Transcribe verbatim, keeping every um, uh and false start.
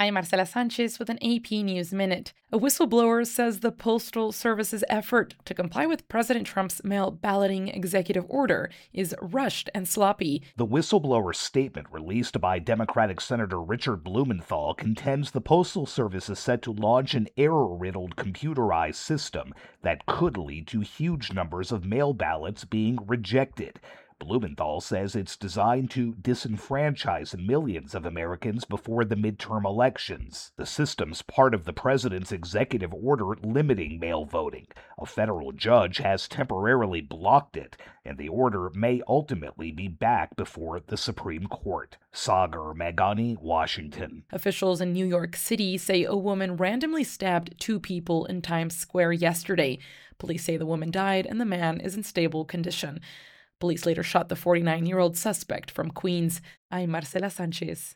I'm Marcela Sanchez with an A P News Minute. A whistleblower says the Postal Service's effort to comply with President Trump's mail balloting executive order is rushed and sloppy. The whistleblower statement released by Democratic Senator Richard Blumenthal contends the Postal Service is set to launch an error-riddled computerized system that could lead to huge numbers of mail ballots being rejected. Blumenthal says it's designed to disenfranchise millions of Americans before the midterm elections. The system's part of the president's executive order limiting mail voting. A federal judge has temporarily blocked it, and the order may ultimately be back before the Supreme Court. Sagar Meghani, Washington. Officials in New York City say a woman randomly stabbed two people in Times Square yesterday. Police say the woman died and the man is in stable condition. Police later shot the forty-nine-year-old suspect from Queens. I'm Marcela Sanchez.